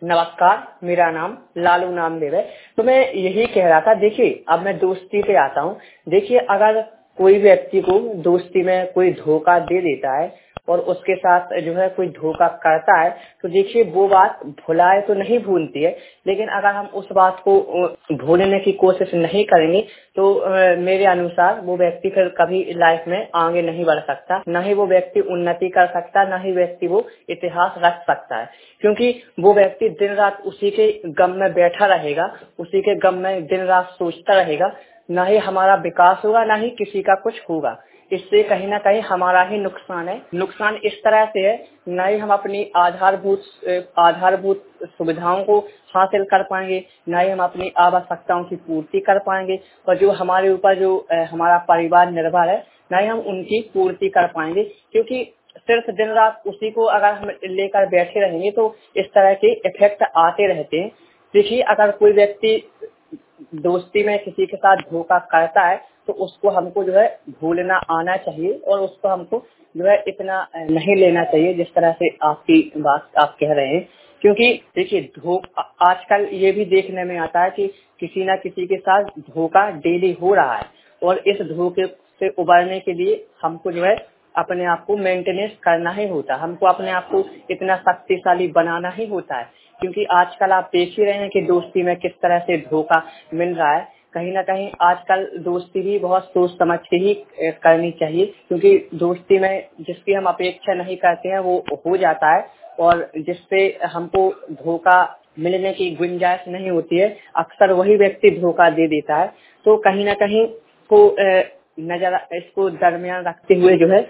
नमस्कार, मेरा नाम लालू नामदेव है। तो मैं यही कह रहा था, देखिए अब मैं दोस्ती पे आता हूँ। देखिए अगर कोई व्यक्ति को दोस्ती में कोई धोखा दे देता है और उसके साथ जो है कोई धोखा करता है, तो देखिए वो बात भुलाए तो नहीं भूलती है, लेकिन अगर हम उस बात को भूलने की कोशिश नहीं करेंगे तो मेरे अनुसार वो व्यक्ति फिर कभी लाइफ में आगे नहीं बढ़ सकता, ना ही वो व्यक्ति उन्नति कर सकता, ना ही व्यक्ति वो इतिहास रच सकता है। क्योंकि वो व्यक्ति दिन रात उसी के गम में बैठा रहेगा, उसी के गम में दिन रात सोचता रहेगा, ना ही हमारा विकास होगा, ना ही किसी का कुछ होगा। इससे कहीं ना कहीं हमारा ही नुकसान है। नुकसान इस तरह से है, न ही हम अपनी आधारभूत सुविधाओं को हासिल कर पाएंगे, न ही हम अपनी आवश्यकताओं की पूर्ति कर पाएंगे, और जो हमारे ऊपर जो हमारा परिवार निर्भर है, न ही हम उनकी पूर्ति कर पाएंगे। क्योंकि सिर्फ दिन रात उसी को अगर हम लेकर बैठे रहेंगे तो इस तरह के इफेक्ट आते रहते हैं। देखिए अगर कोई व्यक्ति दोस्ती में किसी के साथ धोखा करता है तो उसको हमको जो है भूलना आना चाहिए, और उसको हमको जो है इतना नहीं लेना चाहिए जिस तरह से आपकी बात आप कह रहे हैं। क्योंकि देखिए आजकल ये भी देखने में आता है कि किसी ना किसी के साथ धोखा डेली हो रहा है, और इस धोखे से उबरने के लिए हमको जो है अपने आप को मेंटेनेंस करना ही होता है, हमको अपने आप को इतना शक्तिशाली बनाना ही होता है। क्योंकि आजकल आप देख ही रहे हैं कि दोस्ती में किस तरह से धोखा मिल रहा है। कहीं ना कहीं आजकल दोस्ती भी बहुत सोच समझ के ही करनी चाहिए, क्योंकि दोस्ती में जिसकी हम अपेक्षा नहीं करते हैं वो हो जाता है, और जिससे हमको धोखा मिलने की गुंजाइश नहीं होती है अक्सर वही व्यक्ति धोखा दे देता है। तो कहीं ना कहीं को नजर इसको दरमियान रखते हुए जो है